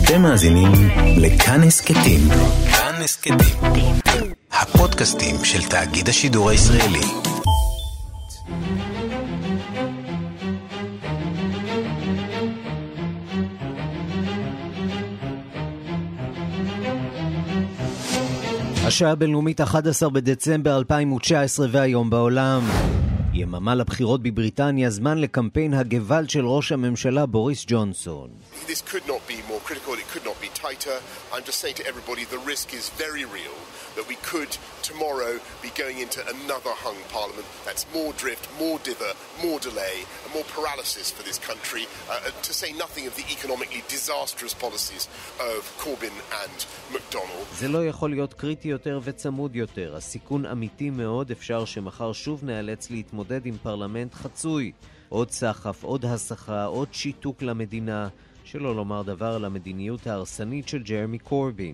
אתם מאזינים לכאן הסכתים. כאן הסכתים, הפודקאסטים של תאגיד השידור הישראלי. השעה הבינלאומית 11 בדצמבר 2019 והיום בעולם. יממה לבחירות בבריטניה, זמן לקמפיין הגוואלד של ראש הממשלה בוריס ג'ונסון. This could not be more critical, it could not be tighter. I'm just saying to everybody, the risk is very real that we could tomorrow be going into another hung parliament. That's more drift, more dither, more delay, and more paralysis for this country, to say nothing of the economically disastrous policies of Corbyn and McDonnell. זה לא יכול להיות קריטי יותר וצמוד יותר. הסיכון אמיתי מאוד, אפשר שמחר שוב נאלץ להתמודד עם פרלמנט חצוי. עוד סחף, עוד הסחה, עוד שיתוק למדינה, שלא לומר דבר על המדיניות ההרסנית של ג'רמי קורבין.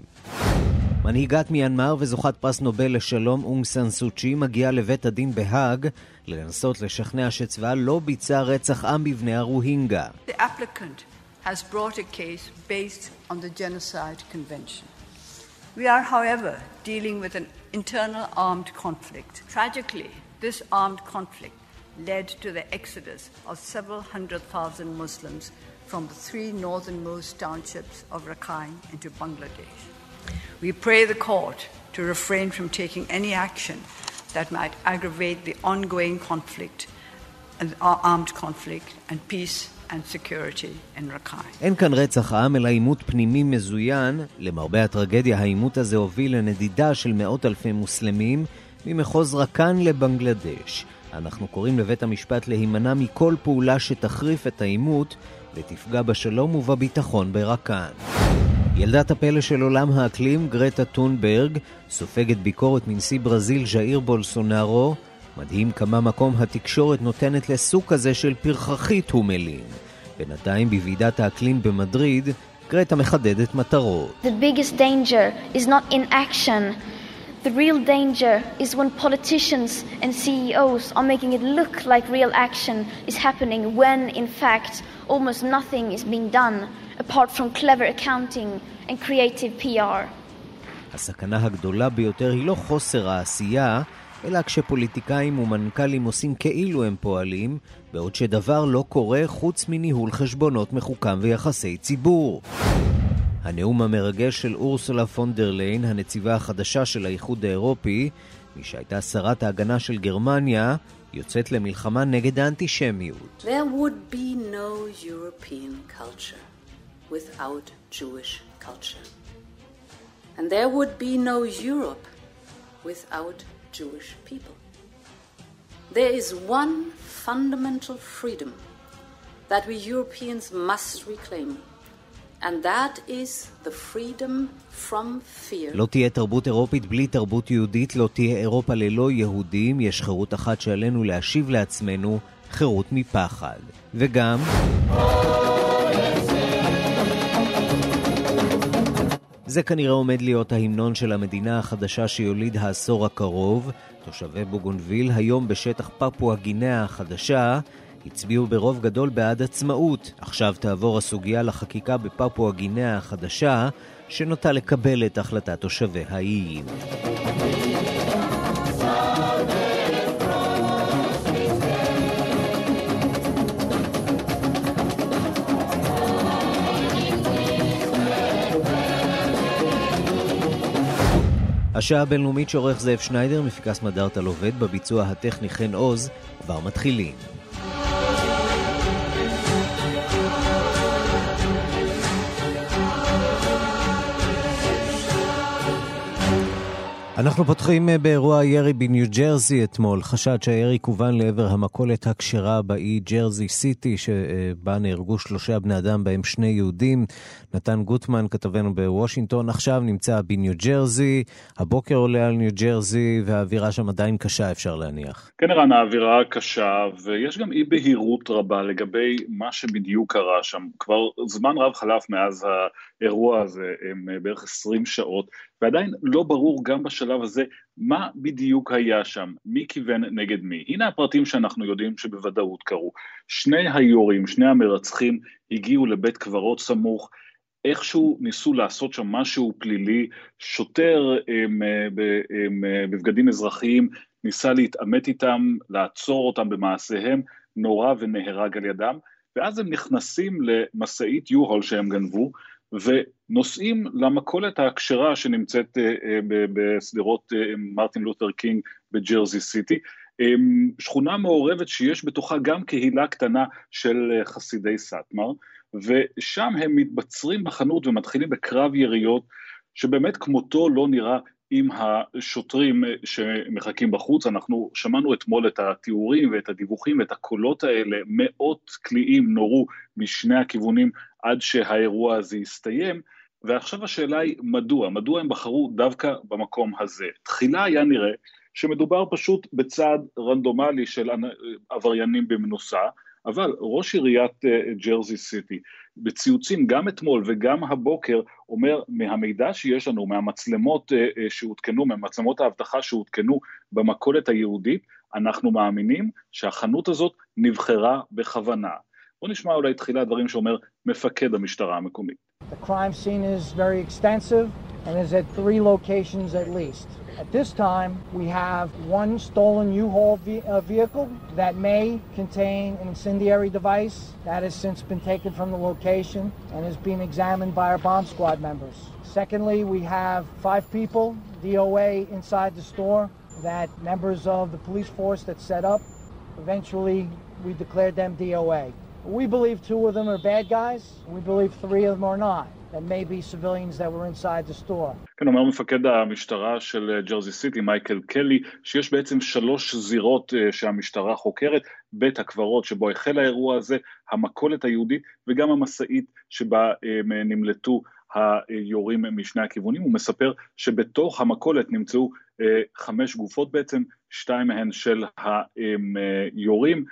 מנהיגת מיינמר וזוכת פרס נובל לשלום אונג סן סו צ'י מגיעה לבית הדין בהאג לנסות לשכנע שצבאה לא ביצע רצח עם בבני הרוהינגה. The applicant has brought a case based on the Genocide Convention. We are, however, dealing with an internal armed conflict. Tragically, this armed conflict led to the exodus of several 100,000 Muslims from the three northernmost townships of Rakhine into Bangladesh. We pray the court to refrain from taking any action that might aggravate the ongoing conflict and armed conflict and peace and security in Rakhine. אין כאן רצח עם אלא עימות פנימי מזוין. למרבה הטרגדיה, העימות הזה הוביל לנדידה של מאות אלפי מוסלמים ממחוז רקן לבנגלדש. אנחנו קוראים לבית המשפט להימנע מכל פעולה שתחריף את העימות ותפגע בשלום ובביטחון ברקן. ילדת הפלא של עולם האקלים, גרטה טונברג, סופגת ביקורת מנשיא ברזיל ז'איר בולסונארו. מדהים כמה מקום התקשורת נותנת לסוג כזה של פרחחית ומלים. בינתיים בוועידת האקלים במדריד, גרטה מחדדת מטרות. The biggest danger is not in action. The real danger is when politicians and CEOs are making it look like real action is happening when, in fact, almost nothing is being done apart from clever accounting and creative PR. הסכנה הגדולה ביותר היא לא חוסר העשייה, אלא כשפוליטיקאים ומנכ"לים עושים כאילו הם פועלים, בעוד שדבר לא קורה חוץ מניהול חשבונות מחוכם ויחסי ציבור. הנאום המרגש של אורסולה פון דר ליין, הנציבה החדשה של האיחוד האירופי, מי שהייתה שרת ההגנה של גרמניה, יוצאת למלחמה נגד האנטישמיות. There would be no European culture without Jewish culture. And there would be no Europe without Jewish people. There is one fundamental freedom that we Europeans must reclaim. And that is the freedom from fear. לא תהיה תרבות אירופית בלי תרבות יהודית, לא תהיה אירופה ללא יהודים. יש חירות אחת שעלינו להשיב לעצמנו, חירות מפחד. וגם זה כנראה עומד להיות ההמנון של המדינה החדשה שיוליד העשור הקרוב. תושבי בוגונביל היום בשטח פפואה גינאה החדשה הצביעו ברוב גדול בעד עצמאות. עכשיו תעבור הסוגיה לחקיקה בפפואה גינאה החדשה, שנוטה לקבל את החלטת תושבי האיים. השעה הבינלאומית שעורך זאב שניידר, מפיקס מדארטה לובד, בביצוע הטכני חן עוז, כבר מתחילים. אנחנו פותחים באירוע ירי בניו ג'רזי אתמול. חשד שהירי כוון לעבר המכולת הכשרה באי ג'רזי סיטי, שבה נהרגו 3 בני אדם, בהם 2 יהודים. נתן גוטמן, כתבנו בוושינגטון, עכשיו נמצא בניו ג'רזי. הבוקר עולה על ניו ג'רזי, והאווירה שם עדיין קשה, אפשר להניח. כן, ערן, האווירה קשה, ויש גם אי בהירות רבה לגבי מה שבדיוק קרה שם. כבר זמן רב חלף מאז האירוע הזה, בערך 20 שעות, ועדיין לא ברור גם בשלב הזה מה בדיוק היה שם, מי כיוון נגד מי. הנה הפרטים שאנחנו יודעים שבוודאות קרו. 2 היורים, 2 המרצחים, הגיעו לבית קברות סמוך, איכשהו ניסו לעשות שם משהו פלילי, שוטר בבגדים אזרחיים, ניסה להתעמת איתם, לעצור אותם במעשיהם, נורא ונהרג על ידם, ואז הם נכנסים למסעית יו-הול שהם גנבו, ונוסעים למכולת ההקשרה שנמצאת בסדרות מרטין לותר קינג בג'רזי סיטי, שכונה מעורבת שיש בתוכה גם קהילה קטנה של חסידי סאטמר, ושם הם מתבצרים בחנות ומתחילים בקרב יריות, שבאמת כמותו לא נראה עם השוטרים שמחכים בחוץ. אנחנו שמענו אתמול את התיאורים ואת הדיווחים ואת הקולות האלה, מאות קליעים נורו משני הכיוונים עד שהאירוע הזה יסתיים, ועכשיו השאלה היא מדוע הם בחרו דווקא במקום הזה. תחילה היה נראה שמדובר פשוט בצעד רנדומלי של עבריינים במנוסה, אבל ראש עיריית ג'רזי סיטי, בציוצים גם אתמול וגם הבוקר, אומר מהמידע שיש לנו, מהמצלמות שהותקנו, מהמצלמות האבטחה שהותקנו במכולת היהודית, אנחנו מאמינים שהחנות הזאת נבחרה בכוונה. בוא נשמע אולי תחילה דברים שאומר מפקד המשטרה המקומית. The crime scene is very extensive and is at 3 locations at least. At this time, we have one stolen U-Haul vehicle that may contain an incendiary device that has since been taken from the location and is being examined by our bomb squad members. Secondly, we have 5 people, DOA, inside the store that members of the police force that set up. Eventually, we declared them DOA. We believe 2 of them are bad guys. We believe 3 of them are not. That may be civilians that were inside the store. כן, אומר מפקד המשטרה של ג'רזי סיטי, מייקל קלי, שיש בעצם 3 זירות שהמשטרה חוקרת, בית הקברות שבו החל האירוע הזה, המכולת היהודית וגם המסעית שבה נמלטו היורים משני הכיוונים. הוא מספר שבתוך המכולת נמצאו 5 גופות בעצם, 2 מהן של היורים,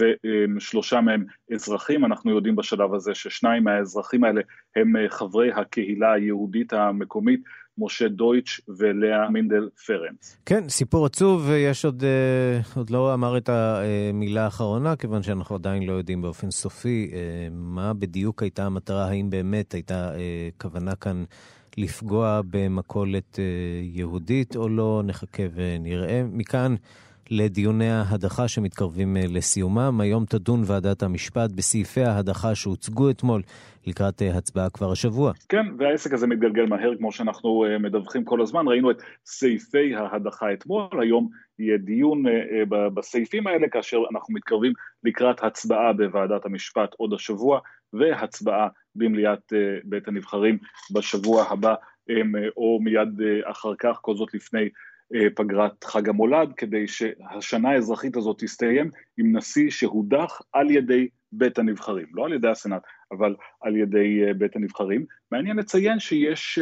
ו3 מהם אזרחים. אנחנו יודעים בשלב הזה ש2 מהאזרחים האלה הם חברי הקהילה היהודית המקומית, משה דויטש ולאה מינדל פרנץ. כן, סיפור עצוב, ויש עוד לא אמר את המילה האחרונה, כיוון שאנחנו עדיין לא יודעים באופן סופי מה בדיוק הייתה המטרה, האם באמת הייתה כוונה כאן לפגוע במכולת יהודית או לא, נחכה ונראה. מכאן לדיוני ההדחה שמתקרבים לסיומם. היום תדון ועדת המשפט בסעיפי ההדחה שהוצגו אתמול לקראת הצבעה כבר השבוע. כן, והעסק הזה מתגלגל מהר כמו שאנחנו מדווחים כל הזמן. ראינו את סעיפי ההדחה אתמול, היום יהיה דיון בסעיפים האלה כאשר אנחנו מתקרבים לקראת הצבעה בוועדת המשפט עוד השבוע, והצבעה במליאת בית הנבחרים בשבוע הבא או מיד אחר כך, כל זאת לפני פגרת חג המולד, כדי שהשנה האזרחית הזאת תסתיים עם נשיא שהודח על ידי בית הנבחרים, לא על ידי הסנאט, אבל על ידי בית הנבחרים. מעניין לציין שיש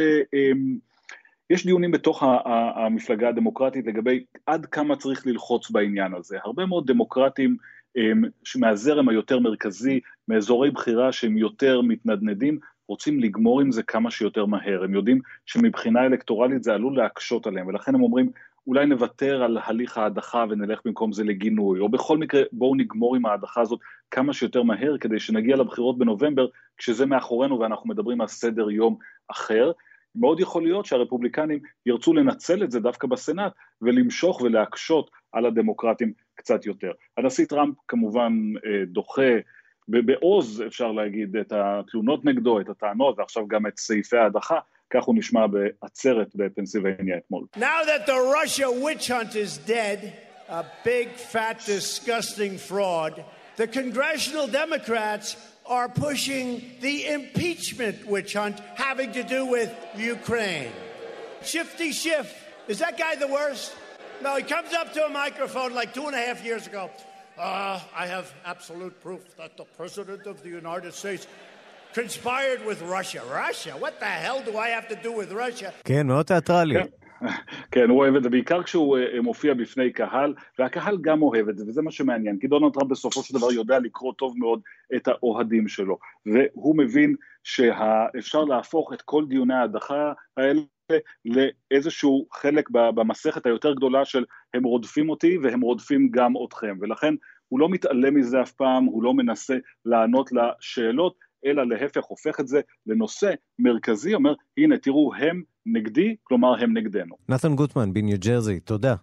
דיונים בתוך המפלגה הדמוקרטית לגבי עד כמה צריך ללחוץ בעניין הזה. הרבה מאוד דמוקרטים מהזרם היותר מרכזי, מאזורי בחירה שהם יותר מתנדנדים, רוצים לגמור עם זה כמה שיותר מהר. הם יודעים שמבחינה אלקטורלית זה עלול להקשות עליהם, ולכן הם אומרים, אולי נוותר על הליך ההדחה ונלך במקום זה לגינוי, או בכל מקרה בואו נגמור עם ההדחה הזאת כמה שיותר מהר, כדי שנגיע לבחירות בנובמבר, כשזה מאחורינו ואנחנו מדברים על סדר יום אחר. מאוד יכול להיות שהרפובליקנים ירצו לנצל את זה דווקא בסנאט, ולמשוך ולהקשות על הדמוקרטים קצת יותר. הנשיא טראמפ כמובן דוחה, בעוז אפשר להגיד, את התלונות נגדו, את הטענות, ועכשיו גם את סעיפי ההדחה, כך הוא נשמע בעצרת בפנסילבניה אתמול. Now that the Russia witch hunt is dead, a big, fat, disgusting fraud, the congressional Democrats are pushing the impeachment witch hunt having to do with Ukraine. Shifty Schiff, is that guy the worst? No, he comes up to a microphone like 2.5 years ago. I have absolute proof that the President of the United States conspired with Russia. Russia? What the hell do I have to do with Russia? כן, מאוד תיאטרלי. כן, הוא אוהב את זה, בעיקר כשהוא מופיע בפני קהל, והקהל גם אוהב את זה, וזה מה שמעניין, כי דונלד טראמפ בסופו של דבר יודע לקרוא טוב מאוד את האוהדים שלו, והוא מבין שאפשר להפוך את כל דיוני ההדחה האלה לאיזשהו חלק במסכת היותר גדולה של הם רודפים אותי והם רודפים גם אתכם, ולכן הוא לא מתעלם מזה אף פעם, הוא לא מנסה לענות לשאלות, אלא להפך הופך את זה לנושא מרכזי, אומר, הנה תראו, הם נגדי, כלומר הם נגדנו. נתן גוטמן בניו ג'רזי, תודה.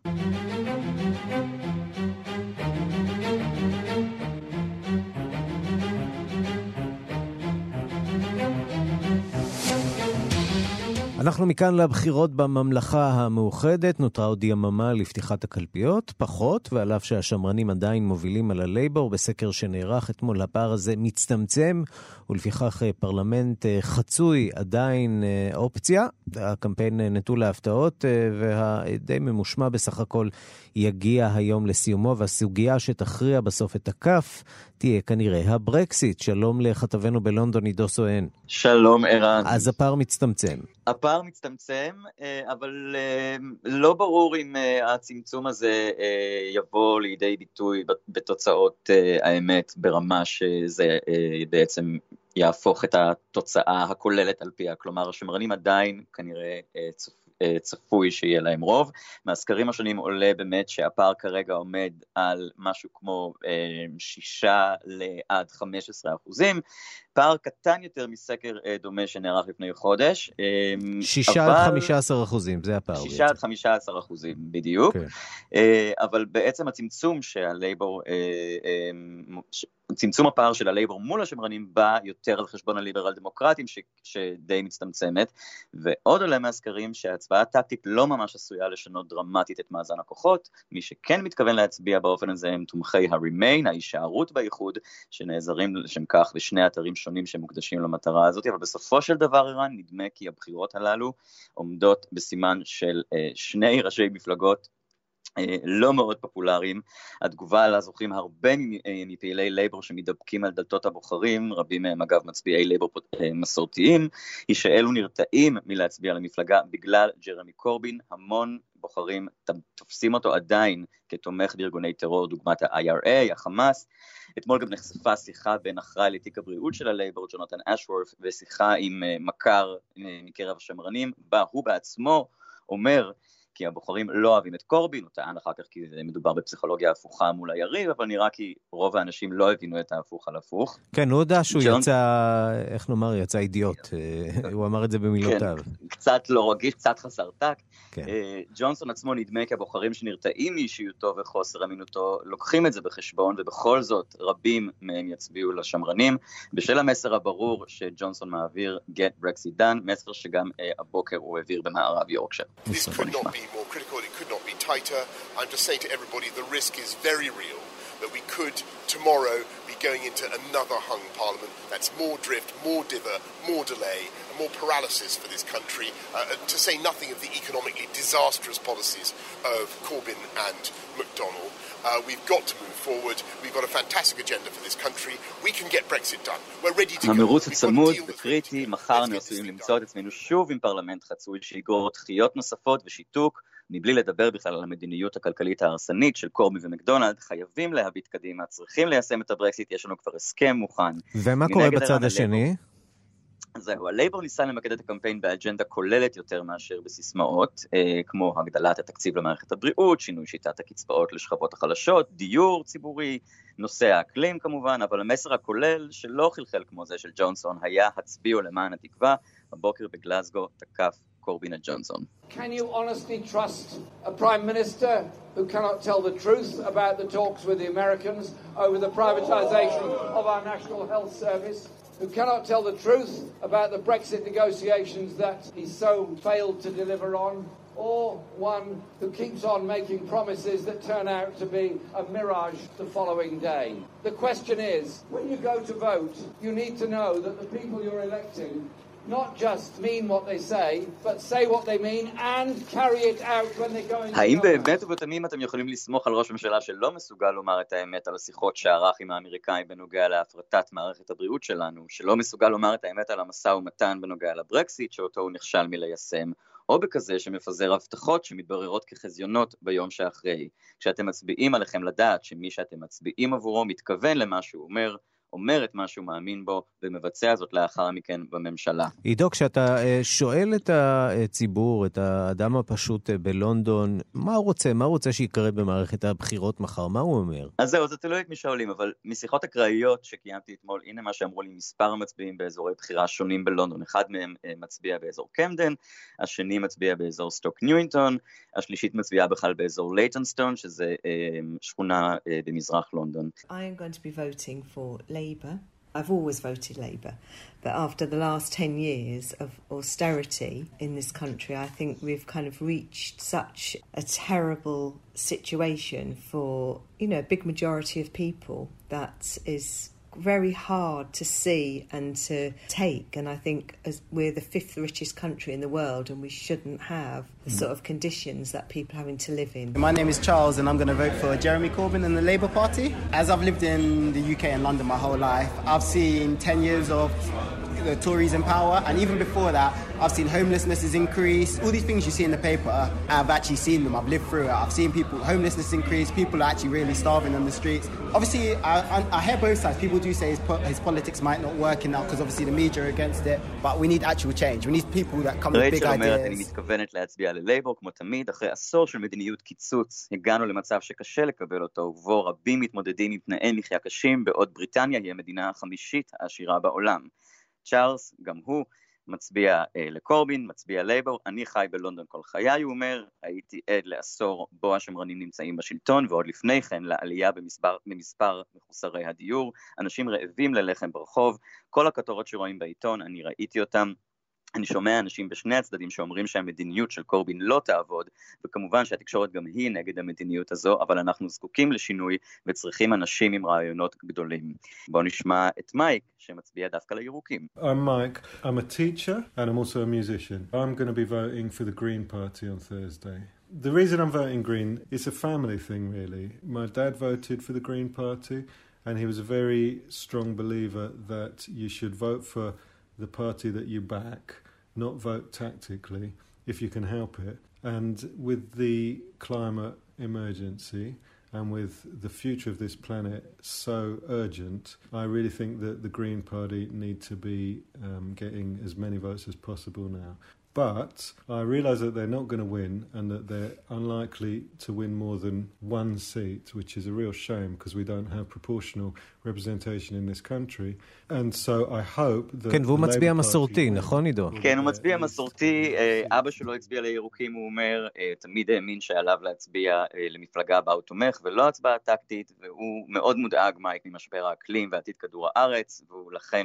אנחנו מכאן לבחירות בממלכה המאוחדת, נותרה עוד יממה לפתיחת הקלפיות, פחות, ועל אף שהשמרנים עדיין מובילים על הלייבור, בסקר שנערך אתמול הפער הזה מצטמצם, ולפיכך פרלמנט חצוי עדיין אופציה. הקמפיין נטול להפתעות, והדי ממושמע בסך הכל יגיע היום לסיומו, והסוגיה שתכריע בסוף את הכף תהיה כנראה הברקסיט. שלום לכתבנו בלונדון, עידו סואן. שלום ערן. אז הפער מצטמצם. הפער מצטמצם, אבל לא ברור אם הצמצום הזה יבוא לידי ביטוי בתוצאות האמת, ברמה שזה בעצם יהפוך את התוצאה הכוללת על פיה. כלומר, השמרנים עדיין כנראה צפוי שיהיה להם רוב. מהסקרים השונים עולה באמת שהפער כרגע עומד על משהו כמו 6% עד 15%. פער קטן יותר מסקר דומה שנערך לפני חודש. 6 עד 15%, זה הפער. 6 עד 15%, בדיוק. אבל בעצם הצמצום שהלייבור, צמצום הפער של הלייבור מול השמרנים בא יותר על חשבון הליברל דמוקרטים שדי מצטמצמת, ועוד עולה מהסקרים שההצבעה הטקטית לא ממש עשויה לשנות דרמטית את מאזן הכוחות. מי שכן מתכוון להצביע באופן הזה הם תומכי ה-Remain, ההישארות באיחוד, שנעזרים לשם כך בשני אתרים שונים שמוקדשים למטרה הזאת, אבל בסופו של דבר ערן, נדמה כי הבחירות הללו עומדות בסימן של שני ראשי מפלגות לא מאוד פופולריים. התגובה לה זוכים הרבה מפעילי לייבור שמדבקים על דלתות הבוחרים, רבים מהם אגב מצביעי לייבור מסורתיים, היא שאלו נרתעים מלהצביע למפלגה בגלל ג'רמי קורבין. המון בוחרים תופסים אותו עדיין כתומך בארגוני טרור דוגמת ה-IRA, החמאס. אתמול גם נחשפה שיחה בין אחראי לתיק הבריאות של הלייבור, ג'ונתן אשוורת, ושיחה עם מכר מקרב השמרנים, בה הוא בעצמו אומר כי הבוחרים לא אוהבים את קורבין, הוא טען אחר כך כי מדובר בפסיכולוגיה הפוכה מול היריב, אבל נראה כי רוב האנשים לא הבינו את ההפוך על הפוך. כן, הוא יודע שהוא יצא, איך נאמר, יצא אידיוט, הוא אמר את זה במילותיו. קצת לא רגיש, קצת חסר טקט. ג'ונסון עצמו נדמה כי הבוחרים שנרתעים מאישיותו וחוסר אמינותו, לוקחים את זה בחשבון, ובכל זאת רבים מהם יצביעו לשמרנים, בשל המסר הברור שג'ונסון מעביר Get Brexit Done, מסר שגם הבוקר הוא העביר במערב יורקשייר. More critical, it could not be tighter. I'm just saying to everybody, the risk is very real that we could tomorrow be going into another hung parliament. That's more drift, more dither, more delay, and more paralysis for this country, to say nothing of the economically disastrous policies of Corbyn and McDonnell. We've got to move forward. We've got a fantastic agenda for this country. We can get Brexit done. We're ready to go. המרוץ הצמוד וקריטי, מחר עשויים למצוא את עצמנו שוב עם פרלמנט חצוי שיגרור דחיות נוספות ושיתוק, מבלי לדבר בכלל על המדיניות הכלכלית ההרסנית של קורבי ומקדונלד. חייבים להביט קדימה, צריכים ליישם את הברקסיט, יש לנו כבר הסכם מוכן. ומה קורה בצד השני? זהו, הלייבור ניסה למקד את הקמפיין באג'נדה כוללת יותר מאשר בסיסמאות, כמו הגדלת התקציב למערכת הבריאות, שינוי שיטת הקצבאות לשכבות החלשות, דיור ציבורי, נושא האקלים כמובן, אבל המסר הכולל שלא חלחל כמו זה של ג'ונסון היה הצביעו למען התקווה. הבוקר בגלסגו תקף קורבין את ג'ונסון. Can you honestly trust a prime minister who cannot tell the truth about the talks with the Americans over the privatization of our national health service? Who cannot tell the truth about the Brexit negotiations that he so failed to deliver on, or one who keeps on making promises that turn out to be a mirage the following day. The question is, when you go to vote, you need to know that the people you're electing not just mean what they say, but say what they mean and carry it out when they go in. האם באמת ובתמים אתם יכולים לסמוך על ראש ממשלה שלא מסוגל לומר את האמת על השיחות שערך עם האמריקאים בנוגע להפרטת מערכת הבריאות שלנו, שלא מסוגל לומר את האמת על המשא ומתן בנוגע לברקסיט שאותו הוא נכשל מליישם, או בכזה שמפזר הבטחות שמתבררות כחזיונות ביום שאחרי? כשאתם מצביעים עליכם לדעת שמי שאתם מצביעים עבורו מתכוון למה שהוא אומר, אומר את מה שהוא מאמין בו, ומבצע זאת לאחר מכן בממשלה. עידו, כשאתה שואל את הציבור, את האדם הפשוט בלונדון, מה הוא רוצה? מה הוא רוצה שיקרה במערכת הבחירות מחר? מה הוא אומר? אז זהו, זה תלוי את מי שואלים, אבל משיחות אקראיות שקיימתי אתמול, הנה מה שאמרו לי מספר מצביעים באזורי בחירה שונים בלונדון. אחד מהם מצביע באזור קמדן, השני מצביע באזור סטוק ניוינגטון, השלישית מצביעה בכלל באזור לייטנסטון, שזה שכונה במזרח לונדון. I am going to be voting for Labour. I've always voted Labour, but after the last 10 years of austerity in this country, I think we've kind of reached such a terrible situation for, you know, a big majority of people that is very hard to see and to take, and I think as we're the 5th richest country in the world and we shouldn't have the sort of conditions that people are having to live in. My name is Charles and I'm going to vote for Jeremy Corbyn and the Labour Party. As I've lived in the UK and London my whole life, I've seen 10 years of the Tories in power, and even before that I've seen homelessness has increased. All these things you see in the paper, I've actually seen them, I've lived through it. I've seen people, homelessness increase, people are actually really starving on the streets. Obviously I hear both sides. People do say his politics might not work enough because obviously the media are against it, but we need actual change. We need people that come with big ideas. אומרת, אני מתכוונת להצביע ללייבור, כמו תמיד, אחרי עשור של מדיניות קיצוץ, הגענו למצב שקשה לקבל אותו, ובו רבים מתמודדים עם תנאי מחיה קשים, בעוד בריטניה היא המדינה החמישית העשירה בעולם. צ'ארלס, גם הוא, מצביע לקורבין, מצביע לייבור. אני חי בלונדון כל חיי, הוא אומר, הייתי עד לעשור בו השמרנים נמצאים בשלטון, ועוד לפני כן לעלייה במספר מחוסרי הדיור, אנשים רעבים ללחם ברחוב, כל הכתורות שרואים בעיתון, אני ראיתי אותם, אני שומע אנשים בשני הצדדים שאומרים שהמדיניות של קורבין לא תעבוד, וכמובן שהתקשורת גם היא נגד המדיניות הזו, אבל אנחנו זקוקים לשינוי וצריכים אנשים עם רעיונות גדולים. בואו נשמע את מייק שמצביע דווקא לירוקים. I'm Mike. I'm a teacher and I'm also a musician. I'm going to be voting for the Green Party on Thursday. The reason I'm voting Green is a family thing really. My dad voted for the Green Party and he was a very strong believer that you should vote for the party that you back, not vote tactically if you can help it. And with the climate emergency and with the future of this planet so urgent, I really think that the Green Party need to be getting as many votes as possible now. But I realise that they're not going to win and that they're unlikely to win more than one seat, which is a real shame because we don't have proportional representation in this country. And so I hope that... כן, והוא מצביע מסורתי, נכון עידו? כן, הוא מצביע מסורתי, אבא שלו הצביע לירוקים, הוא אומר, תמיד האמין שעליו להצביע למפלגה בה הוא תומך ולא הצבעה טקטית, והוא מאוד מודאג מייק ממשבר האקלים ועתיד כדור הארץ, והוא לכן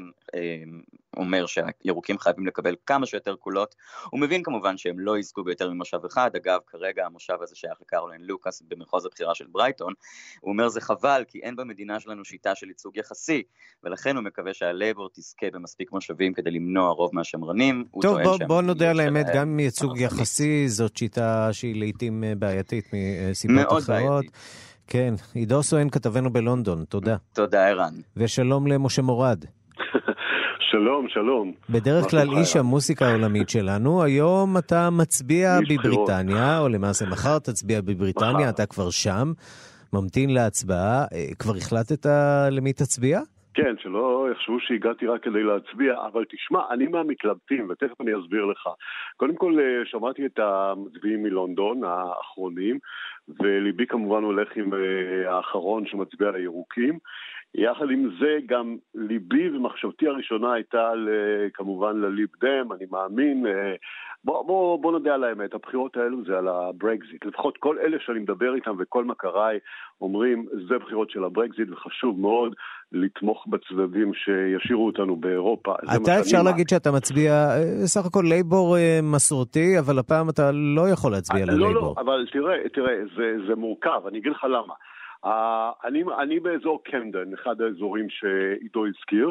אומר שהירוקים חייבים לקבל כמה שיותר קולות. הוא מבין כמובן שהם לא יזכו ביותר ממושב אחד, אגב כרגע המושב הזה שייך לקרוליין לוקאס במחוז הבחירה של ברייטון, הוא אומר זה חבל כי אין במדינה שלנו שיטה של ייצוג יחסי, ולכן הוא מקווה שהלייבור תזכה במספיק מושבים כדי למנוע רוב מהשמרנים. טוב, בוא נודע על האמת, גם ייצוג יחסי זאת שיטה שהיא לעתים בעייתית מסיבות אחרות. כן, עידו סואן כתבנו בלונדון, תודה. תודה ערן. ושלום למשה מורד. שלום, שלום. בדרך כלל איש המוסיקה העולמית שלנו, היום אתה מצביע בבריטניה, או למעשה מחר תצביע בבריטניה, אתה כבר שם, ממתין להצבעה. כבר החלטת למי תצביע? כן, שלא יחשבו שהגעתי רק כדי להצביע, אבל תשמע, אני מהמתלבטים, ותכף אני אסביר לך. קודם כל, שמעתי את המצביעים מלונדון, האחרונים, וליבי כמובן הולך עם האחרון שמצביע לירוקים. יחד עם זה גם ליבי ומחשבתי הראשונה הייתה כמובן לליב דם, אני מאמין, בוא נדע על האמת, הבחירות האלו זה על הברקזיט, לפחות כל אלה שאני מדבר איתם וכל מכריי אומרים זה בחירות של הברקזיט וחשוב מאוד לתמוך בצדדים שישירו אותנו באירופה. אתה אפשר להגיד שאתה מצביע סך הכל לייבור מסורתי, אבל הפעם אתה לא יכול להצביע ללייבור. לא, אבל תראה, זה מורכב, אני אגיד לך למה. אני באזור קמדן, אחד האזורים שעידו הזכיר,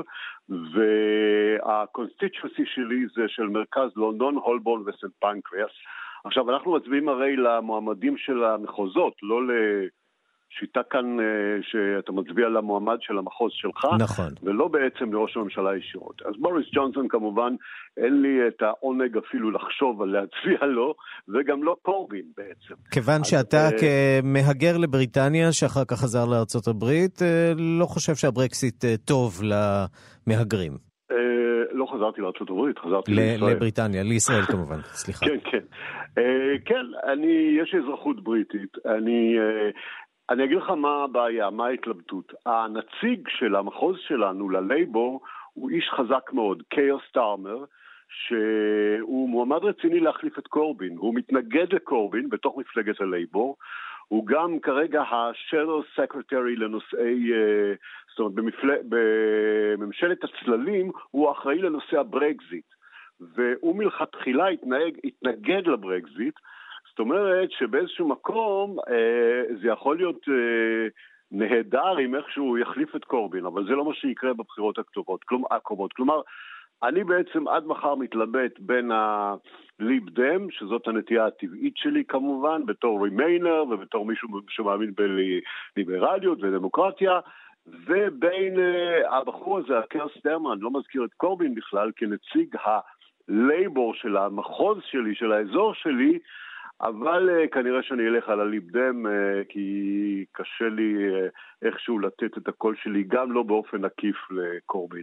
והקונסטיטואנסי שלי זה של מרכז לונדון, הולבורן וסנט פנקרס. עכשיו, אנחנו מצביעים הרי למועמדים של המחוזות, לא שיטה כאן שאתה מצביע למועמד של המחוז שלך, נכון. ולא בעצם לראש הממשלה ישירות. אז בוריס ג'ונסון כמובן, אין לי את העונג אפילו לחשוב על להצביע לו, וגם לא קורבין בעצם. כיוון שאתה כמהגר לבריטניה, שאחר כך חזר לארצות הברית, לא חושב שהברקסיט טוב למהגרים. לא חזרתי לארצות הברית, חזרתי לישראל. לבריטניה, לישראל כמובן, סליחה. כן, כן. כן, יש אזרחות בריטית. אני אגיד לך מה הבעיה, מה ההתלבטות. הנציג של המחוז שלנו ללייבור הוא איש חזק מאוד, קייר סטארמר, שהוא מועמד רציני להחליף את קורבין. הוא מתנגד לקורבין בתוך מפלגת הלייבור. הוא גם כרגע ה-Shadow Secretary לנושאי, זאת אומרת, בממשלת הצללים הוא אחראי לנושא הברקזיט. והוא מלכתחילה התנגד לברקזיט. זאת אומרת שבאיזשהו מקום זה יכול להיות נהדר אם איכשהו יחליף את קורבין, אבל זה לא מה שיקרה בבחירות הקרובות. כלומר, אני בעצם עד מחר מתלבט בין הליב דם, שזאת הנטייה הטבעית שלי כמובן, בתור רימיינר ובתור מישהו שמאמין בליברליות ודמוקרטיה, ובין הבחור הזה, קייר סטארמר, לא מזכיר את קורבין בכלל, כנציג הלייבור של המחוז שלי, של האזור שלי, אבל כנראה שאני אלך על הליב דם, כי קשה לי איכשהו לתת את הקול שלי, גם לא באופן עקיף לקורבין.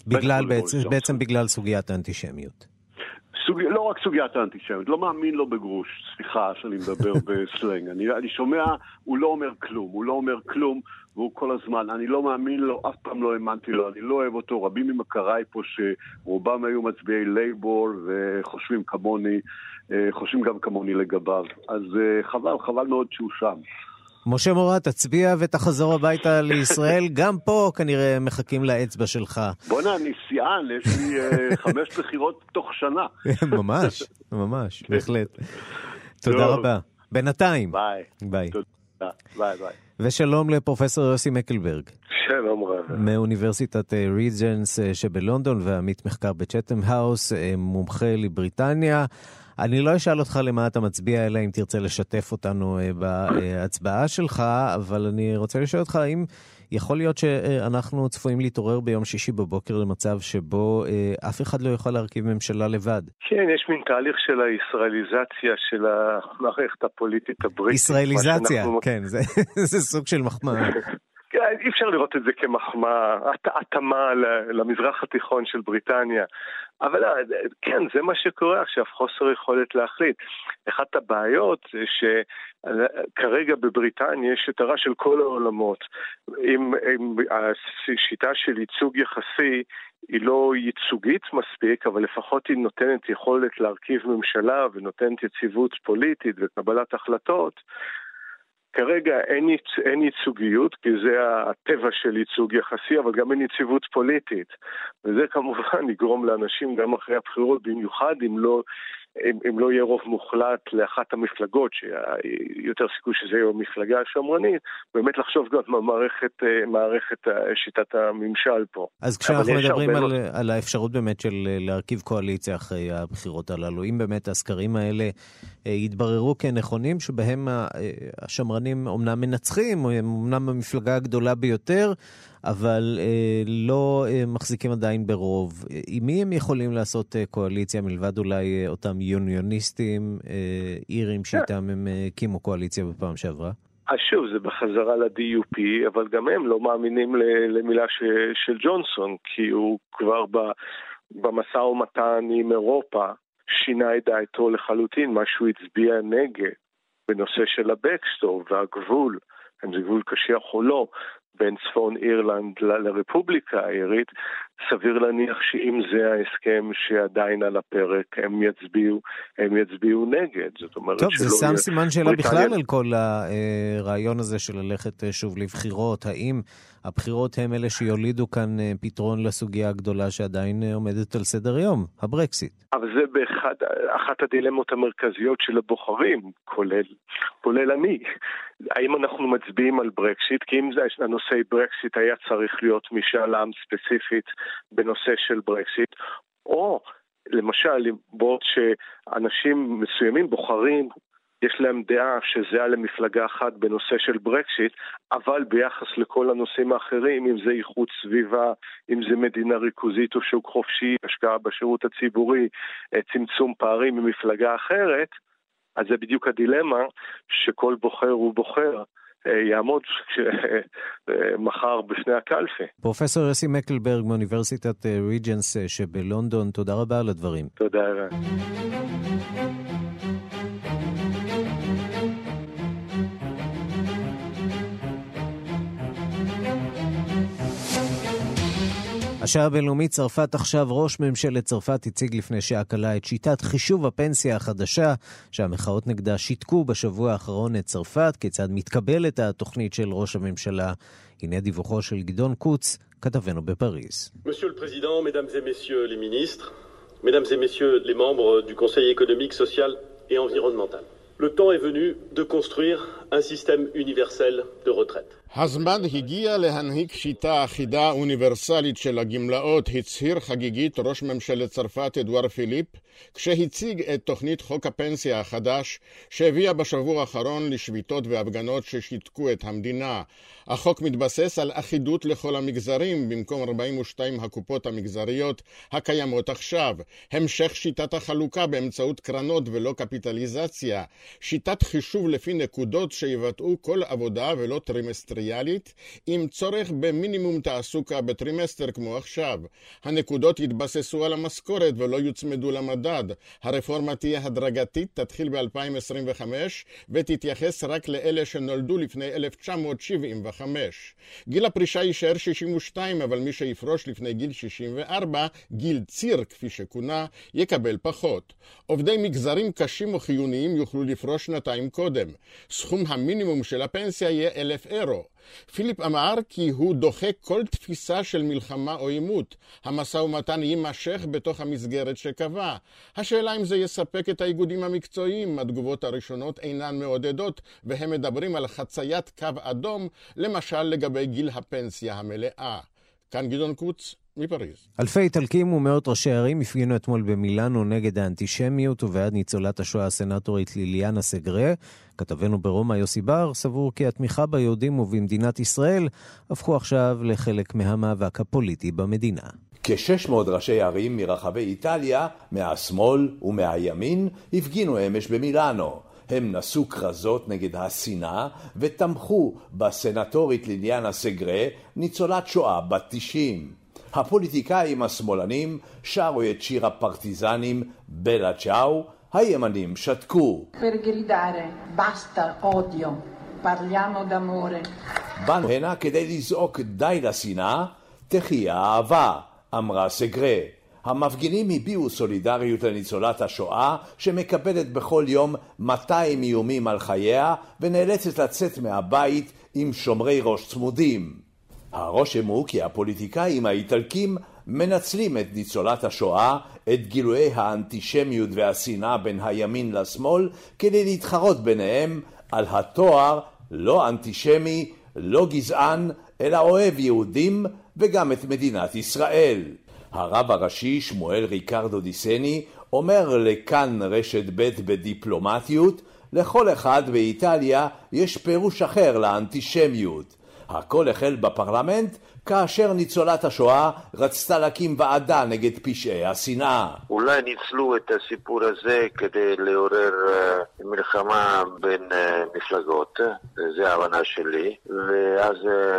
בעצם בגלל סוגיית האנטישמיות. לא רק סוגיית האנטישמיות, לא מאמין לו בגרוש, סליחה שאני מדבר בסלנג. אני שומע, הוא לא אומר כלום, והוא כל הזמן, אני לא מאמין לו, אף פעם לא האמנתי לו, אני לא אוהב אותו. רבים ממכריי פה שרובם היו מצביעי לייבור וחושבים כמוני, חושבים גם כמוני לגביו. אז חבל מאוד שהוא שם. משה מורת, תצביע ותחזור הביתה לישראל. גם פה כנראה מחכים לאצבע שלך. בוא'נה, אני שיאן, יש לי 5 בחירות תוך שנה. ממש, בהחלט. תודה רבה. בינתיים. ביי. תודה, ביי. ושלום לפרופסור יוסי מקלברג. שלום רב. מאוניברסיטת ריג'נס שבלונדון, ועמית מחקר בצ'טם האוס, מומחה לבריטניה. אני לא אשאל אותך למה אתה מצביע, אלא אם תרצה לשתף אותנו בהצבעה שלך, אבל אני רוצה לשאול אותך, האם יכול להיות שאנחנו צפויים להתעורר ביום שישי בבוקר למצב שבו אף אחד לא יכול להרכיב ממשלה לבד? כן, יש מין תהליך של הישראליזציה של המערכת הפוליטית הבריטית. ישראליזציה, כן, זה סוג של מחמאה. אי אפשר לראות את זה כמחמאה, התאמה למזרח התיכון של בריטניה. אבל כן, זה מה שקורה עכשיו, חוסר יכולת להחליט. אחת הבעיות זה שכרגע בבריטניה יש את הרע של כל העולמות. אם השיטה של ייצוג יחסי היא לא ייצוגית מספיק, אבל לפחות היא נותנת יכולת להרכיב ממשלה ונותנת יציבות פוליטית וקבלת החלטות, כרגע אין ייצוגיות, כי זה הטבע של ייצוג יחסי, אבל גם אין יציבות פוליטית. וזה כמובן יגרום לאנשים גם אחרי הבחירות, במיוחד אם לא יהיה רוב מוחלט לאחת המפלגות, שיותר סיכוי שזה יהיה המפלגה השמרנית, באמת לחשוב גם מערכת שיטת הממשל פה. אז כשאנחנו מדברים על האפשרות באמת של להרכיב קואליציה אחרי הבחירות הללו, אם באמת הסקרים האלה יתבררו כנכונים, שבהם השמרנים אומנם מנצחים, אומנם המפלגה הגדולה ביותר, אבל לא מחזיקים עדיין ברוב. עם מי הם יכולים לעשות קואליציה מלבד אולי אותם יוניוניסטים, אירים שאיתם הם הקימו קואליציה בפעם שעברה? שוב, זה בחזרה ל-DUP, אבל גם הם לא מאמינים למילה של ג'ונסון, כי הוא כבר במשא ומתן עם אירופה שינה את דעתו לחלוטין, מה שהוא הצביע נגד בנושא של הבקסטור והגבול, אם זה גבול קשיח או לא, בין צפון אירלנד לרפובליקה האירית, סביר להניח שאם זה ההסכם שעדיין על הפרק, הם יצביעו נגד. זאת אומרת, טוב, זה שם סימן שאלה בכלל על כל הרעיון הזה של ללכת שוב לבחירות. האם הבחירות הם אלה שיולידו כאן פתרון לסוגיה הגדולה שעדיין עומדת על סדר יום, הברקסיט? אבל זה אחת הדילמות המרכזיות של הבוחרים, כולל אני. האם אנחנו מצביעים על ברקסיט? כי אם הנושא ברקסיט היה צריך להיות משאל עם ספציפית בנושא של ברקסיט, או למשל בעוד שאנשים מסוימים בוחרים יש להם דעה שזהה למפלגה אחת בנושא של ברקשיט, אבל ביחס לכל הנושאים האחרים, אם זה איכות סביבה, אם זה מדינה ריכוזית או שוק חופשי, השקעה בשירות הציבורי, צמצום פערים ממפלגה אחרת, אז זה בדיוק הדילמה שכל בוחר הוא בוחר יעמוד מחר בשני הקלפי. פרופסור יוסי מקלברג מאוניברסיטת ריג'נס שבלונדון, תודה רבה על הדברים. תודה רבה. השעה הבינלאומית צרפת עכשיו. ראש ממשלת צרפת הציג לפני שעה קלה את שיטת חישוב הפנסיה החדשה שהמחאות נגדה שיתקו בשבוע האחרון את צרפת. כיצד מתקבלת התוכנית של ראש הממשלה? הנה דיווחו של גדעון קוץ, כתבנו בפריז. Monsieur le Président, Mesdames et Messieurs les ministres, Mesdames et Messieurs les membres du Conseil économique, social et environnemental. Le temps est venu de construire un système universel de retraite. הזמן הגיע להנהיג שיטה אחידה אוניברסלית של הגמלאות, הצהיר חגיגית ראש ממשלת צרפת אדואר פיליפ, כשהציג את תוכנית חוק הפנסיה החדש, שהביאה בשבוע האחרון לשביתות והפגנות ששיתקו את המדינה. החוק מתבסס על אחידות לכל המגזרים, במקום 42 הקופות המגזריות הקיימות עכשיו. המשך שיטת החלוקה באמצעות קרנות ולא קפיטליזציה. שיטת חישוב לפי נקודות שיבטאו כל עבודה ולא טרימסטריאלית, עם צורך במינימום תעסוקה בטרימסטר כמו עכשיו. הנקודות יתבססו על המשכורת ולא יוצמדו למדד. הרפורמה תהיה הדרגתית, תתחיל ב-2025 ותתייחס רק לאלה שנולדו לפני 1975. גיל הפרישה יישאר 62, אבל מי שיפרוש לפני גיל 64, גיל ציר כפי שכונה, יקבל פחות. עובדי מגזרים קשים או חיוניים יוכלו לפרוש שנתיים קודם. סכום המינימום של הפנסיה יהיה 1,000 אירו. פיליפ אמר כי הוא דוחה כל תפיסה של מלחמה או עימות. המשא ומתן יימשך בתוך המסגרת שקבע. השאלה אם זה יספק את האיגודים המקצועיים. התגובות הראשונות אינן מעודדות, והם מדברים על חציית קו אדום, למשל לגבי גיל הפנסיה המלאה. כאן גדעון קוץ מפריז. אלפי איטלקים ומאות ראשי ערים הפגינו אתמול במילאנו נגד האנטישמיות ובעד ניצולת השואה הסנטורית ליליאנה סגרה. כתבנו ברומא יוסי בר סבור כי התמיכה ביהודים ובמדינת ישראל הפכו עכשיו לחלק מהמאבק הפוליטי במדינה. כ-600 ראשי ערים מרחבי איטליה, מהשמאל ומהימין, הפגינו אמש במילאנו. הם נשאו כרזות נגד השנאה ותמכו בסנטורית ליליאנה סגרה, ניצולת שואה בת 90. הפוליטיקאים השמאלנים שרו את שיר הפרטיזנים בלה צ'או, הימנים שתקו. Per gridare basta odio, parliamo d'amore. באנו הנה כדי לזעוק די לשנאה, תחי האהבה, אמרה סגרה. המפגינים הביעו סולידריות לניצולת השואה שמקבלת בכל יום 200 איומים על חייה ונאלצת לצאת מהבית עם שומרי ראש צמודים. הרושם הוא כי הפוליטיקאים האיטלקים מנצלים את ניצולת השואה, את גילויי האנטישמיות והשנאה בין הימין לשמאל, כדי להתחרות ביניהם על התואר לא אנטישמי, לא גזען, אלא אוהב יהודים וגם את מדינת ישראל. הרב הראשי שמואל ריקרדו דיסני אומר לכאן רשת ב' בדיפלומטיות, לכל אחד באיטליה יש פירוש אחר לאנטישמיות. הכל החל בפרלמנט כאשר ניצולת השואה רצתה להקים ועדה נגד פשעי השנאה. אולי ניצלו את הסיפור הזה כדי לעורר מלחמה בין מפלגות, זה ההבנה שלי, ואז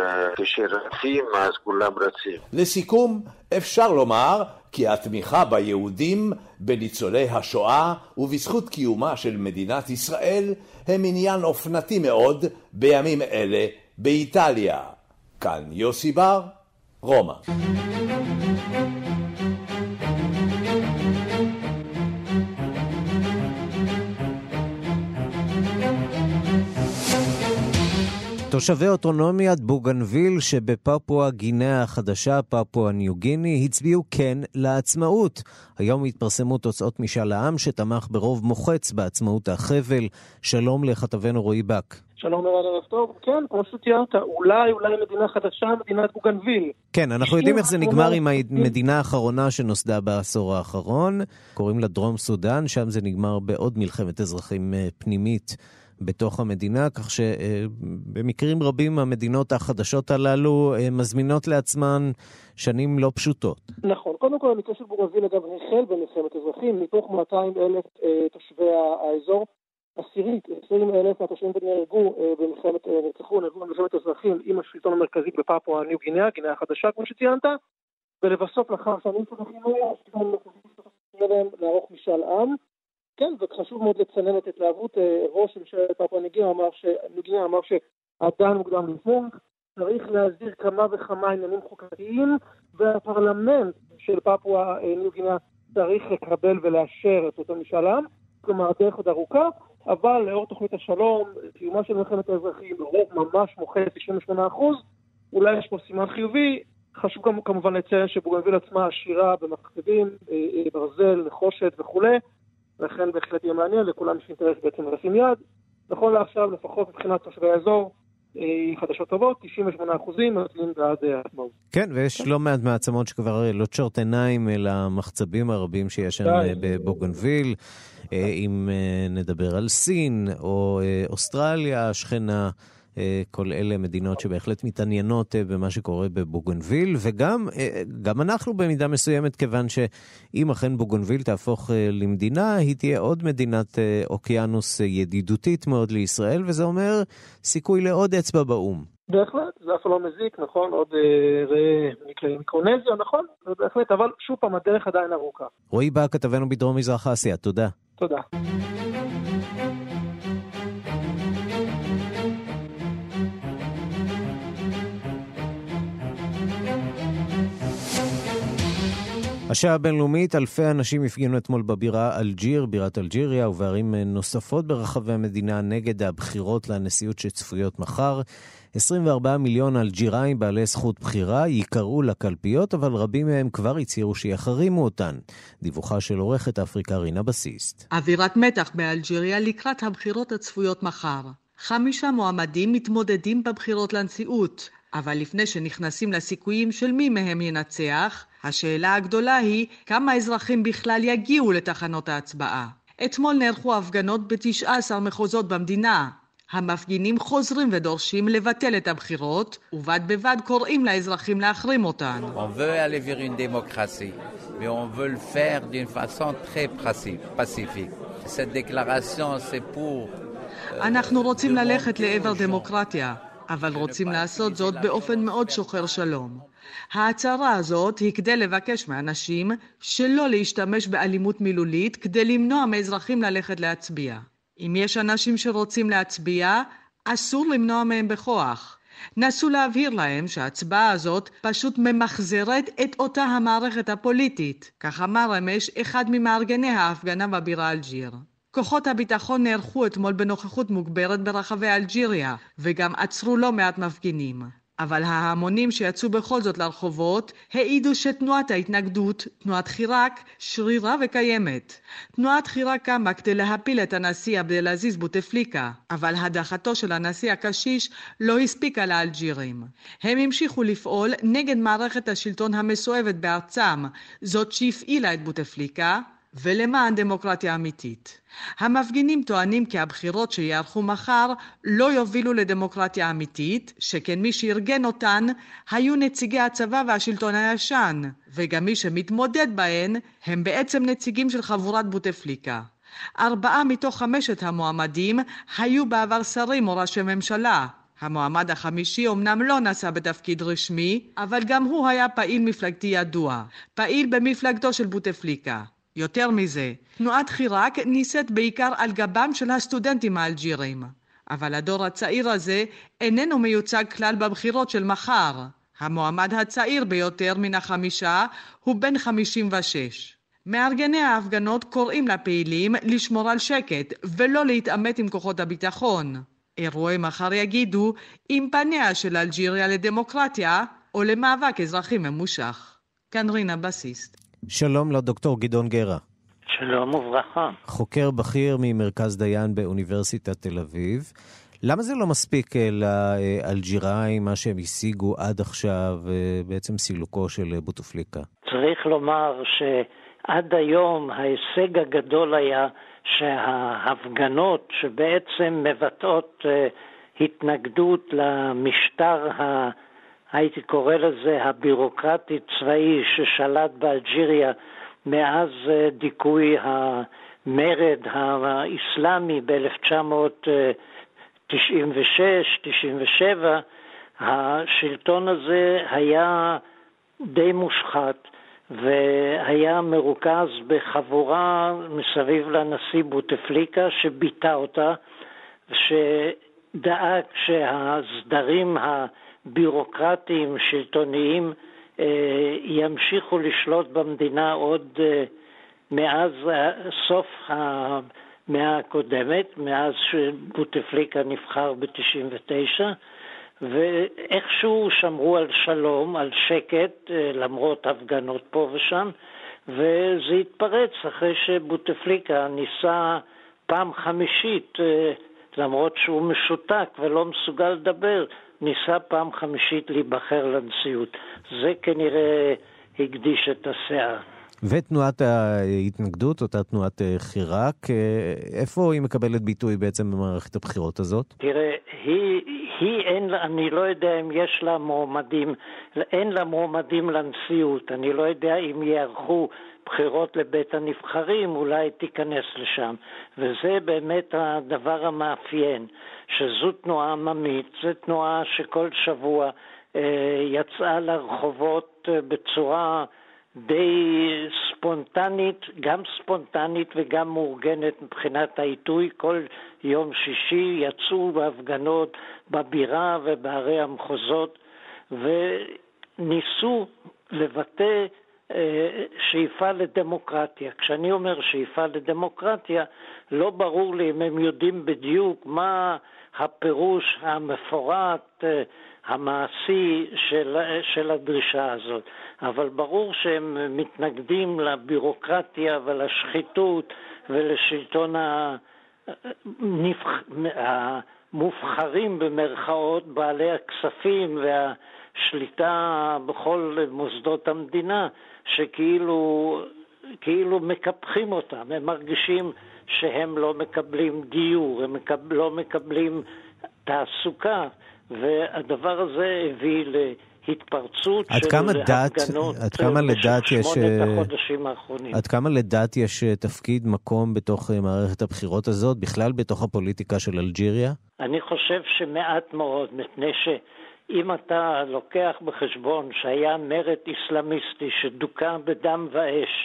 כשרצים אז כולם רצים. לסיכום, אפשר לומר כי התמיכה ביהודים, בניצולי השואה ובזכות קיומה של מדינת ישראל הם עניין אופנתי מאוד בימים אלה באיטליה. כאן יוסי בר, רומא. תושבי אוטונומיית בוגנביל שבפפואה גינאה החדשה, פפואה ניו גיני, הצביעו כן לעצמאות. היום התפרסמו תוצאות משאל העם שתמך ברוב מוחץ בעצמאות החבל. שלום לכתבנו רועי בק. שלום ערב טוב. כן, כמו שציינת, אולי מדינה חדשה, מדינת בוגנביל. כן, אנחנו יודעים איך זה נגמר עם המדינה האחרונה שנוסדה בעשור האחרון. קוראים לה דרום סודן, שם זה נגמר בעוד מלחמת אזרחים פנימית בתוך המדינה, כך שבמקרים רבים המדינות החדשות הללו מזמינות לעצמן שנים לא פשוטות. נכון. קודם כל, המקרה של בוגנביל, אגב, החל במלחמת אזרחים, מתוך 200,000 תושבי האזור, 20,000 מהתושבים נהרגו במלחמת אזרחים עם השלטון המרכזי בפפואה ניו גינאה, גינאה החדשה, כמו שציינת, ולבסוף לאחר שנים שזכינו, השלטון המרכזי לערוך משאל עם. כן, וחשוב מאוד לצנן את התלהבות ראש ממשלת פפואה ניו גינאה אמר שעדיין מוקדם לפני, צריך להסדיר כמה וכמה עניינים חוקתיים, והפרלמנט של פפואה ניו גינאה צריך לקבל ולאשר את אותו משאל עם, כלומר דרך עוד ארוכה, אבל לאור תוכנית השלום, קיומה של מלחמת האזרחים, רוב ממש מוחץ 98%, אולי יש פה סימן חיובי. חשוב כמובן לציין שבוגנביל עצמה עשירה במחצבים, ברזל, נחושת וכו', לכן בהחלט יהיה מעניין, לכולם יש אינטרס בעצם לשים יד. נכון לעכשיו, לפחות מבחינת תושבי האזור, חדשות טובות, 98% נוטלים בעד עצמאות. כן, ויש לא מעט מעצמות שכבר לוטשות עיניים למחצבים הרבים שיש שם בבוגנביל, אם נדבר על סין או אוסטרליה, השכנה, כל אלה מדינות שבהחלט מתעניינות במה שקורה בבוגנביל, וגם אנחנו במידה מסוימת, כיוון שאם אכן בוגנביל תהפוך למדינה, היא תהיה עוד מדינת אוקיינוס ידידותית מאוד לישראל, וזה אומר סיכוי לעוד אצבע באום. בהחלט, זה אף לא מזיק, נכון, עוד מיקרונזיה, נכון, בהחלט, אבל שוב פעם, הדרך עדיין ארוכה. רועי בא, כתבנו בדרום מזרח אסיה, תודה. תודה. השעה הבינלאומית, אלפי אנשים הפגינו אתמול בבירה אלג'יר, בירת אלג'יריה, ובערים נוספות ברחבי המדינה נגד הבחירות לנשיאות שצפויות מחר. 24 מיליון אלג'יראים בעלי זכות בחירה יקראו לקלפיות, אבל רבים מהם כבר הצהירו שיחרימו אותן. דיווחה של עורכת אפריקה רינה בסיסט. אווירת מתח באלג'יריה לקראת הבחירות הצפויות מחר. 5 מועמדים מתמודדים בבחירות לנשיאות, אבל לפני שנכנסים לסיכויים של מי מהם ינצח, השאלה הגדולה היא כמה אזרחים בכלל יגיעו לתחנות ההצבעה. אתמול נערכו הפגנות ב19 מחוזות במדינה. המפגינים חוזרים ודורשים לבטל את הבחירות, ובד בבד קוראים לאזרחים להחרים אותן. On veut aller vers une démocratie, mais on veut le faire d'une façon très pacifique. Cette déclaration c'est pour אנחנו רוצים ללכת לעבר דמוקרטיה, אבל רוצים לעשות זאת באופן מאוד שוחר שלום. ההצהרה הזאת היא כדי לבקש מאנשים שלא להשתמש באלימות מילולית כדי למנוע מאזרחים ללכת להצביע. אם יש אנשים שרוצים להצביע, אסור למנוע מהם בכוח. נסו להבהיר להם שההצבעה הזאת פשוט ממחזרת את אותה המערכת הפוליטית, כך אמר אמש אחד ממארגני ההפגנה בבירה אלג'יר. כוחות הביטחון נערכו אתמול בנוכחות מוגברת ברחבי אלג'יריה, וגם עצרו לא מעט מפגינים. אבל ההמונים שיצאו בכל זאת לרחובות העידו שתנועת ההתנגדות, תנועת חיראק, שרירה וקיימת. תנועת חיראק קמה כדי להפיל את הנשיא עבדלעזיז בוטפליקה, אבל הדחתו של הנשיא הקשיש לא הספיקה לאלג'ירים. הם המשיכו לפעול נגד מערכת השלטון המסואבת בארצם, זאת שהפעילה את בוטפליקה, ולמען דמוקרטיה אמיתית. המפגינים טוענים כי הבחירות שיערכו מחר לא יובילו לדמוקרטיה אמיתית, שכן מי שארגן אותן היו נציגי הצבא והשלטון הישן, וגם מי שמתמודד בהן הם בעצם נציגים של חבורת בוטפליקה. 4 מתוך 5 המועמדים היו בעבר שרים או ראשי ממשלה. המועמד החמישי אומנם לא נשא בתפקיד רשמי, אבל גם הוא היה פעיל מפלגתי ידוע, פעיל במפלגתו של בוטפליקה. יותר מזה, תנועת חיראק ניסית בעיקר על גבם של הסטודנטים האלג'ירים. אבל הדור הצעיר הזה איננו מיוצג כלל בבחירות של מחר. המועמד הצעיר ביותר מן 5 הוא בן 56. מארגני ההפגנות קוראים לפעילים לשמור על שקט ולא להתעמת עם כוחות הביטחון. אירועי מחר יגידו אם פניה של אלג'יריה לדמוקרטיה או למאבק אזרחי ממושך. כאן רינה בסיסט. שלום לדוקטור גדעון גרה. שלום וברכה. חוקר בכיר ממרכז דיין באוניברסיטת תל אביב. למה זה לא מספיק לאלג'יראים מה שהם השיגו עד עכשיו, בעצם סילוקו של בוטפליקה? צריך לומר שעד היום ההישג הגדול היה שההפגנות שבעצם מבטאות התנגדות למשטר הייתי קורא לזה הבירוקרטי צבאי ששלט באלג'יריה מאז דיכוי המרד האסלאמי ב-1996-97, השלטון הזה היה די מושחת והיה מרוכז בחבורה מסביב לנשיא בוטפליקה שביטא אותה, שדאג שהסדרים הבירוקרטיים שלטוניים ימשיכו לשלוט במדינה עוד מאז סוף המאה הקודמת, מאז שבוטפליקה נבחר ב-99, ואיכשהו שמרו על שלום, על שקט, למרות הפגנות פה ושם, וזה התפרץ אחרי שבוטפליקה ניסה פעם חמישית, למרות שהוא משותק ולא מסוגל לדבר, ניסה פעם חמישית להיבחר לנשיאות. זה כנראה הקדיש את הסאה. ותנועת ההתנגדות, אותה תנועת חיראק, איפה היא מקבלת ביטוי בעצם במערכת הבחירות הזאת? תראה, אני לא יודע אם יש לה מועמדים, אין לה מועמדים לנשיאות, אני לא יודע אם יערכו בחירות לבית הנבחרים, אולי תיכנס לשם, וזה באמת הדבר המאפיין, שזו תנועה עממית, זו תנועה שכל שבוע יצאה לרחובות בצורה די ספונטנית, גם ספונטנית וגם מאורגנת מבחינת העיתוי. כל יום שישי יצאו בהפגנות בבירה ובערי המחוזות וניסו לבטא שאיפה לדמוקרטיה. כשאני אומר שאיפה לדמוקרטיה, לא ברור לי אם הם יודעים בדיוק מה הפירוש המפורט המעשי של הדרישה הזאת, אבל ברור שהם מתנגדים לבירוקרטיה ולשחיתות ולשלטון המובחרים במרכאות, בעלי הכספים והשליטה בכל מוסדות המדינה, שכאילו מקפחים אותם. הם מרגישים שהם לא מקבלים דיור, הם לא מקבלים תעסוקה, והדבר הזה הביא להתפרצות של הפגנות במשך 8 החודשים האחרונים. עד כמה לדעת יש תפקיד, מקום בתוך מערכת הבחירות הזאת, בכלל בתוך הפוליטיקה של אלג'יריה? אני חושב שמעט מאוד, מפני שאם אתה לוקח בחשבון שהיה מרד איסלאמיסטי שדוכא בדם ואש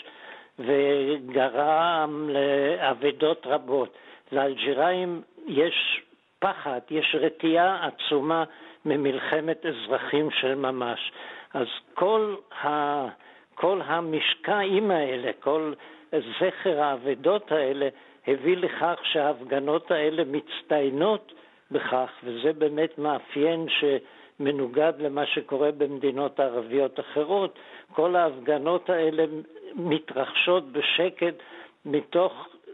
וגרם לאבדות רבות, לאלג'יראים יש פחד, יש רתיעה עצומה ממלחמת אזרחים של ממש. אז כל המשקעים האלה, כל זכר האבדות האלה, הביא לכך שההפגנות האלה מצטיינות בכך, וזה באמת מאפיין שמנוגד למה שקורה במדינות ערביות אחרות. כל ההפגנות האלה מתרחשות בשקט מתוך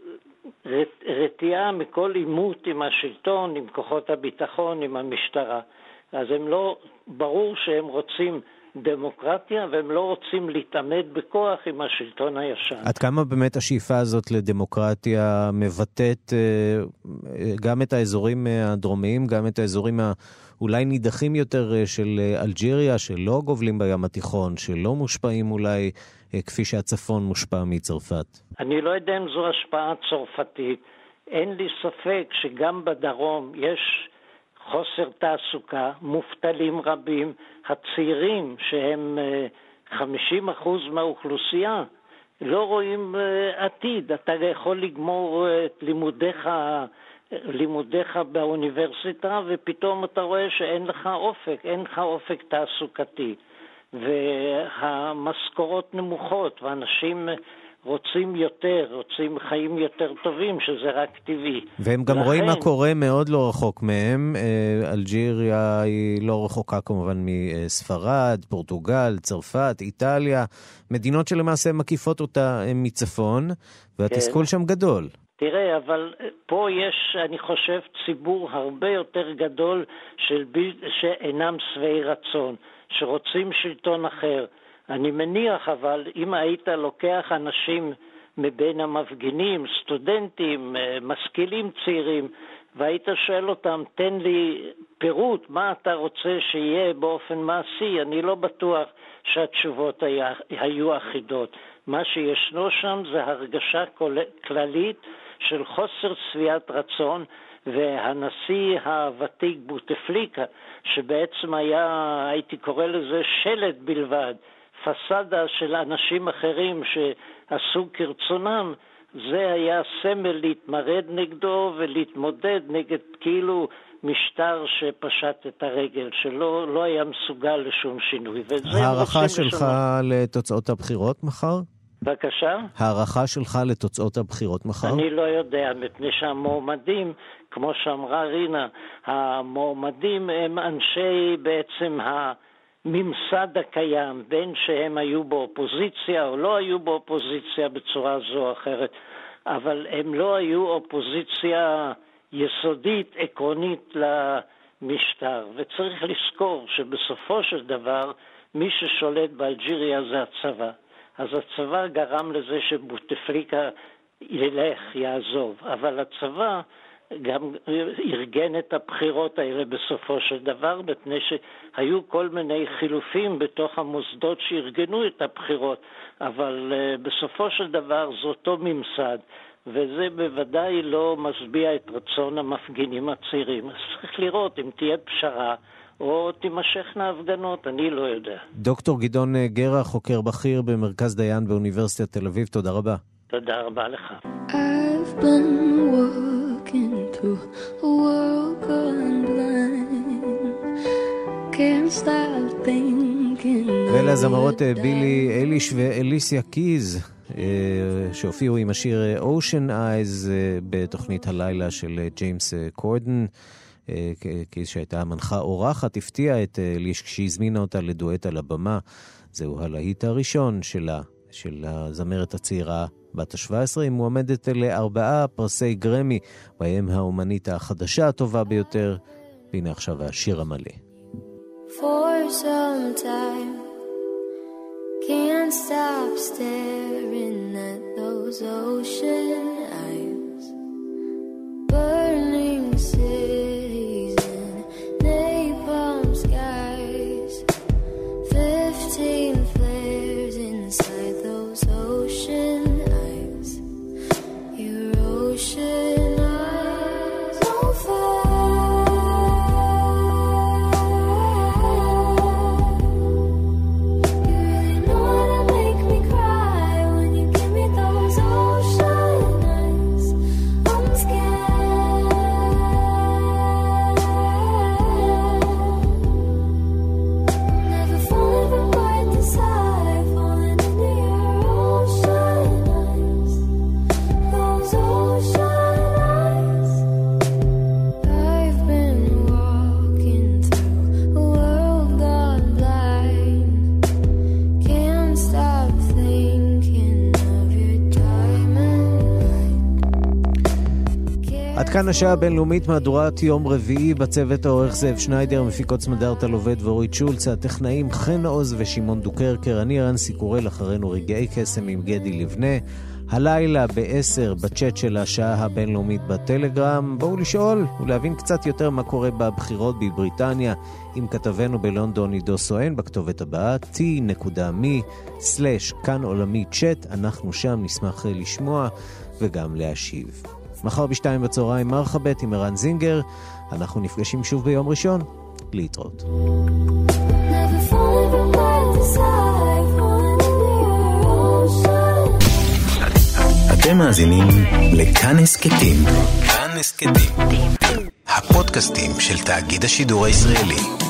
רתיעה מכל עימות עם השלטון, עם כוחות הביטחון, עם המשטרה. אז הם לא, ברור שהם רוצים דמוקרטיה, והם לא רוצים להתעמת בכוח עם השלטון הישן. עד כמה באמת השאיפה הזאת לדמוקרטיה מבטאת גם את האזורים הדרומיים, גם את האזורים אולי נידחים יותר של אלג'יריה, שלא גובלים בים התיכון, שלא מושפעים אולי כפי שהצפון מושפע מצרפת? אני לא יודע אם זו השפעה צרפתית. אין לי ספק שגם בדרום יש חוסר תעסוקה, מובטלים רבים, הצעירים שהם 50% מהאוכלוסייה לא רואים עתיד. אתה יכול לגמור את לימודיך באוניברסיטה ופתאום אתה רואה שאין לך אופק, אין לך אופק תעסוקתי, והמשכורות נמוכות ואנשים רוצים יותר, רוצים חיים יותר טובים, שזה רק טבעי. והם גם רואים מה קורה מאוד לא רחוק מהם. אלג'יריה היא לא רחוקה כמובן מספרד, פורטוגל, צרפת, איטליה, מדינות שלמעשה מקיפות אותה מצפון, והתסכול שם גדול. תראה, אבל פה יש, אני חושב, ציבור הרבה יותר גדול שאינם שבעי רצון, שרוצים שלטון אחר. אני מניח, אבל אם היית לוקח אנשים מבין המפגינים, סטודנטים, משכילים צעירים, והיית שואל אותם, תן לי פירוט, מה אתה רוצה שיהיה באופן מעשי, אני לא בטוח שהתשובות היו אחידות. מה שישנו שם זה הרגשה כללית של חוסר שביעת רצון, והנשיא הוותיק בוטפליקה, שבעצם היה, הייתי קורא לזה שלט בלבד, פסדה של אנשים אחרים שעשו כרצונם, זה היה סמל להתמרד נגדו ולהתמודד נגד כאילו משטר שפשט את הרגל, שלא היה מסוגל לשום שינוי. הערכה שלך לתוצאות הבחירות מחר? בבקשה? הערכה שלך לתוצאות הבחירות מחר? אני לא יודע, מפני שהמועמדים, כמו שאמרה רינה, המועמדים הם אנשי בעצם הממסד הקיים, בין שהם היו באופוזיציה או לא היו באופוזיציה בצורה זו או אחרת, אבל הם לא היו אופוזיציה יסודית, עקרונית למשטר. וצריך לזכור שבסופו של דבר מי ששולט באלג'יריה זה הצבא. אז הצבא גרם לזה שבוטפליקה ילך, יעזוב. אבל הצבא גם ארגן את הבחירות האלה בסופו של דבר, מפני שהיו כל מיני חילופים בתוך המוסדות שארגנו את הבחירות. אבל בסופו של דבר זה אותו ממסד, וזה בוודאי לא משביע את רצון המפגינים הצעירים. אז צריך לראות אם תהיה פשרה, או תימשכנה הפגנות, אני לא יודע. דוקטור גדעון גרא, חוקר בכיר במרכז דיין באוניברסיטת תל אביב, תודה רבה. תודה רבה לך. I've been walking through a world gone blind. Can't stop thinking. ואלה הזמרות בילי אליש ואליסיה קיז, שהופיעו עם השיר Ocean Eyes בתוכנית הלילה של ג'יימס קורדן. קיז שהייתה המנחה אורחת, הפתיעה את אליש כשהזמינה אותה לדואט על הבמה. זהו הלהיט הראשון שלה, של הזמרת הצעירה בת ה-17, היא מועמדת ל4 פרסי גרמי, בהם האומנית החדשה הטובה ביותר. והנה עכשיו השיר המלא. For some time can't stop staring at those ocean eyes, burning cities and napalm skies, 15 flares inside those ocean eyes, your ocean eyes on fire. כאן השעה הבינלאומית, מהדורת יום רביעי, בצוות העורך זאב שניידר, מפיקות סמדארטה לובד ואורית שולץ, הטכנאים חן עוז ושמעון דוקרקר, אני ערן סיקורל, אחרינו רגעי קסם עם גדי לבנה. הלילה ב-10 בצ'אט של השעה הבינלאומית בטלגרם, בואו לשאול ולהבין קצת יותר מה קורה בבחירות בבריטניה עם כתבנו בלונדון עידו סואן, בכתובת הבאה t.me/כאן עולמי צ'אט. אנחנו שם נשמח לשמוע וגם להשיב. מחר ב-2 בצהריים מרחבת עם ערן זינגר. אנחנו נפגשים שוב ביום ראשון. להתראות. אתם מאזינים לכאן הסקטים. כאן הסקטים, הפודקאסטים של תאגיד השידור הישראלי.